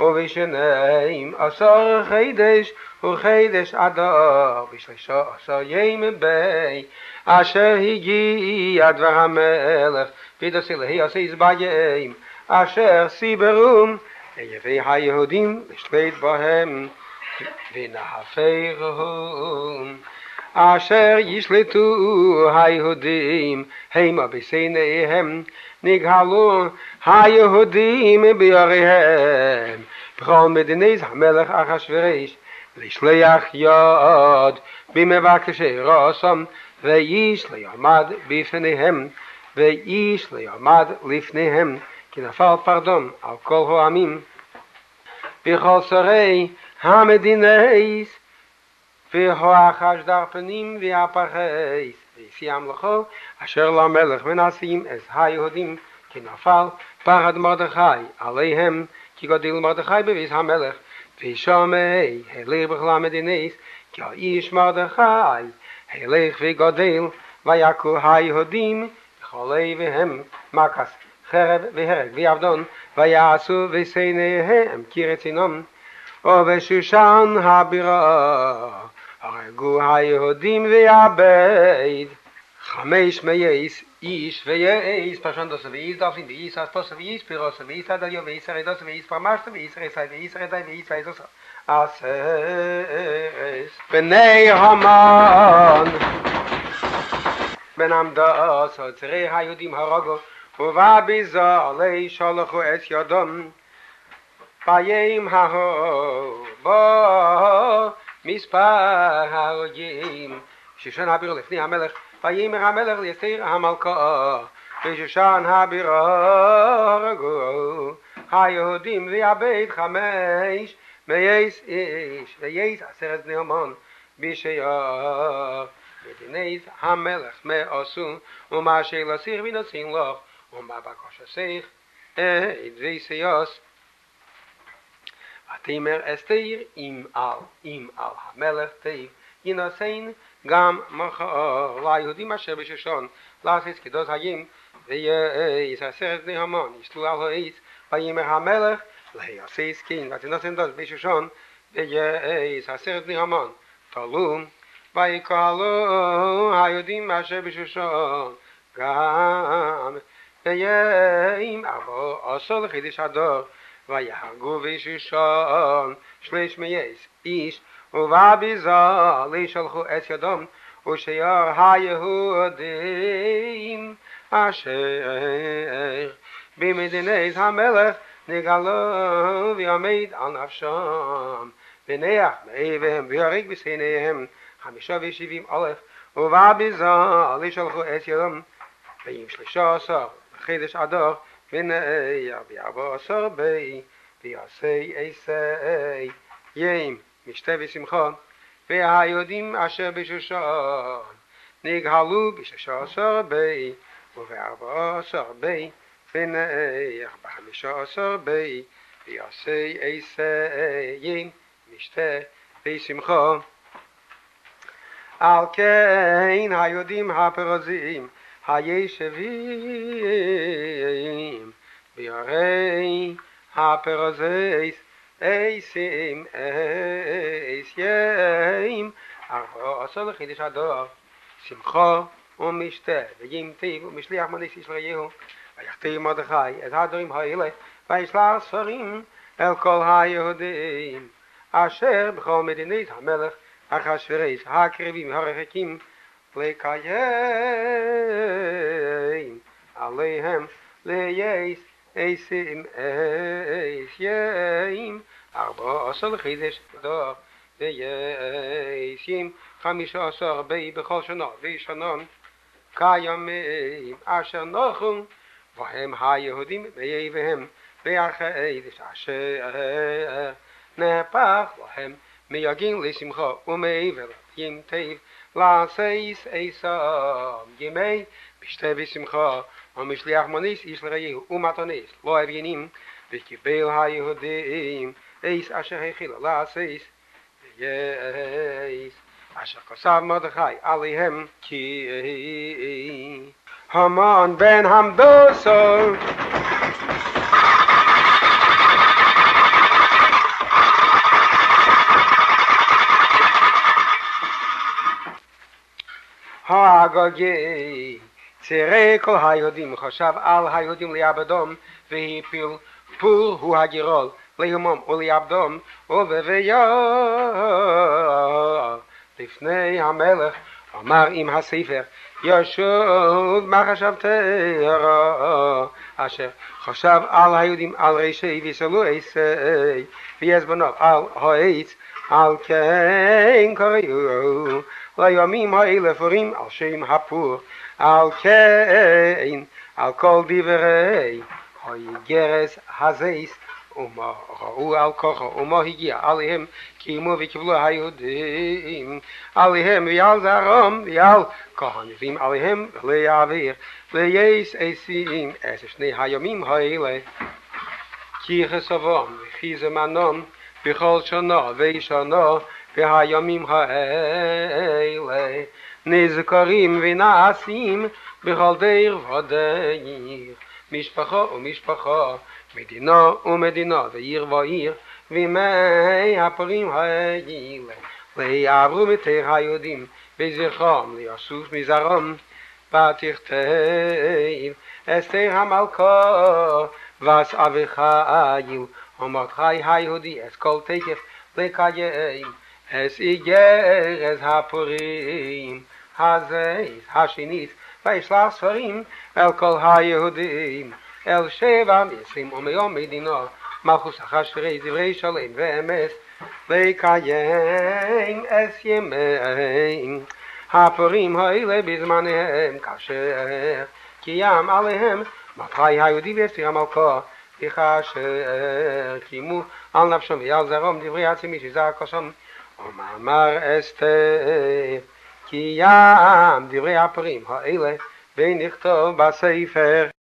ובשניים עשר חידש וחידש אדר בשלושה עשר ימי בי אשר הגיע דבר המלך וידעס אלוהי עשה יזבעים אשר סיברום יביא היהודים לשלט בהם ונהפכם אשר ישלטו היהודים המה בסיניהם נגאלו היהודים ביריהם בכל מדינת המלך אחשוורוש לשלח יד במבקשי רצון ואיש לא יעמד בפניהם ואיש לא יעמד לפניהם כי נפל פרדון על כל העמים בכל שרי המדינס והחש דרפנים והפחס ויסיים לכו אשר למלך מנסים את היהודים כי נפל פחד מרדכי עליהם כי גדל מרדכי בביס המלך ושומע הלך בכל המדינס כי האיש מרדכי הלך וגדל ויקו היהודים בכל אביהם מכס חרב והרג ועבדון ויעשו וסיניהם כרצונם ובשושן הבירה הרגו היהודים ועבד 500 איש וייס פרשנדוס וייס דאפין וייס אספוס וייס פירוס וייס אדליו וייס רדוס וייס פרמשת וייס רסאי וייס רדאי וייס וייסוס אסס בני המן בן עמדוס עוצרי היהודים הרגו ובביזלי שלחו את ידם ביום ההוא בו מספר הרוגים שושן הבירה לפני המלך ויאמר המלך לאסתר המלכה בשושן הבירה הרגו היהודים ועבד 500 איש ויש 10 בני המן בשער מדינת המלך מעשו ומה שלסיר ונוסעים לך ומה בקשתך את ויסיוס ותאמר אסתר אם על המלך תיב ינוסין גם מחר ליהודים אשר בשושן לעשות קדוש היום ויש 10 בני המן ישלו על העץ ויאמר המלך להיעשה כן ותנוסין דוס בשושן ויש 10 בני המן תלו ויקהלו היהודים אשר בשושן גם ויום 14 לחידש אדר ויהרגו בשושן 300 איש ובביזלי שלחו את ידם ושאר היהודים אשר במדינת המלך נגאלו ועמד על נפשם ונח מאביהם ויהרג בסיניהם 75,000 ובביזלי שלחו את ידם ביום 13 לחידש אדר ונער ב14 בי ויעשה עשה יום משתה ושמחה והיהודים אשר בשושן נגאלו ב16 בי וב14 בי ונער ב15 בי ויעשה עשה יום משתה ושמחה על כן היהודים הפרזים הישבים בירי הפרזיס אייסים אייסיים 14 לחידש אדר שמחה ומשתה ויום טוב ומשליח מניס ישראל יהו ויחתיר מרדכי את הדברים האלה וישלח ספרים אל כל היהודים אשר בכל מדינת המלך אחשוורוש הקרבים הרחוקים לקיים עליהם ליש עשים עשיים 14 לחידש אדר וישים 15 בי בכל שנה ושנה כימים אשר נחו והם היהודים באביהם והחידש אשר נהפך להם מיגין לשמחה ומעבר יום טוב לעשייס עשם ימי בשתה ושמחה ומשליח מניס איש לרעהו ומתניס לא אביינים וקיבל היהודים עש אשר הכילה לעשייס ויש אשר כתב מרדכי עליהם כי המן בן המדוסו הגוגי צירי כל היהודים חשב על היהודים ליעבדום והפיל פור הוא הגירול ליומם וליעבדום ובביו לפני המלך אמר עם הספר ישוב מה חשבתרו אשר חשב על היהודים על ראשי ויסלו עשי ויזבנוב על העץ על כן קראו לימים האלה פורים על שם הפור על כן על כל דברי הגרס הזייס ומה ראו על כוחו ומה הגיע עליהם קיימו וקיבלו היהודים עליהם ועל זרעם ועל כהנים עליהם להעביר ויש עשים שני הימים האלה כי חסבם וכי זמנם בכל שנה ושנה והימים האלה נזכרים ונעשים בכל דיר ודיר משפחה ומשפחה מדינה ומדינה ועיר ועיר וימי הפורים האלה ויעברו מתי היהודים בזכרם ליאסוף מזרם ותכתב אסתר המלכה וס אביחיל ומרדכי היהודי אס כל תקף לקיים אס איגרס הפורים הזייס השנית וישלח ספרים אל כל היהודים אל 720 ומיום מדינה מלכוס אחשוורוש דברי שלם ואמת לקיים אס ימים הפורים האלה בזמניהם כאשר קיים עליהם מרדכי היהודי ואסתר המלכה וכאשר קיימו על נפשם ועל זרעם דברי עצמי שזעקתם ומאמר אסתר קיים דברי הפורים האלה ונכתוב בספר